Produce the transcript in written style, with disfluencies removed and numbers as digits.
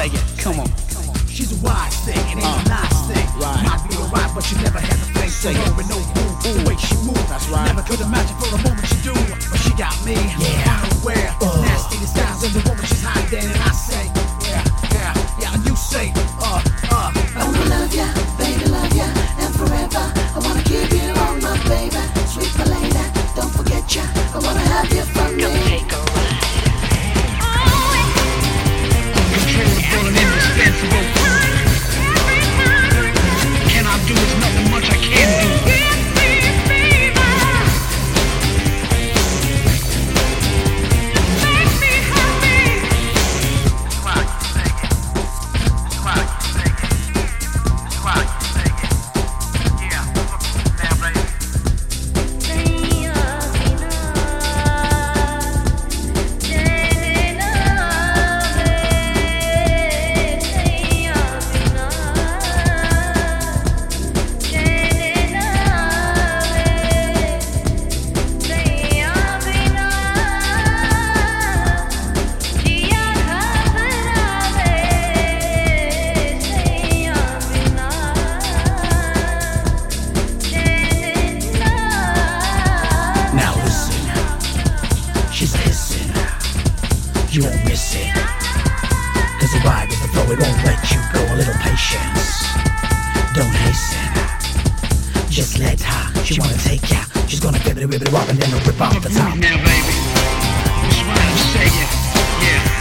Say it, come on. She's a wise thing, it ain't a nice thing. Right. Might be alright, but she never had the face. Say Say it. her with no move, the way she moves. That's right. Never could imagine for a moment she do, but she got me. Unaware, nasty disguise of the woman she's hiding, and I say, yeah, and you say, I wanna love ya, baby, love ya, and forever. I wanna keep you on my baby, sweet my lady. Don't forget ya, I wanna have you for me. Controllable and indispensable. Can I do is nothing much I can do. you won't miss it. Cause the ride with the flow, it won't let you go. A little patience, don't hasten. Just let her, she wanna take ya. She's gonna give it a ribbit wop and then a rip off the top. Now baby, that's what I'm saying, yeah.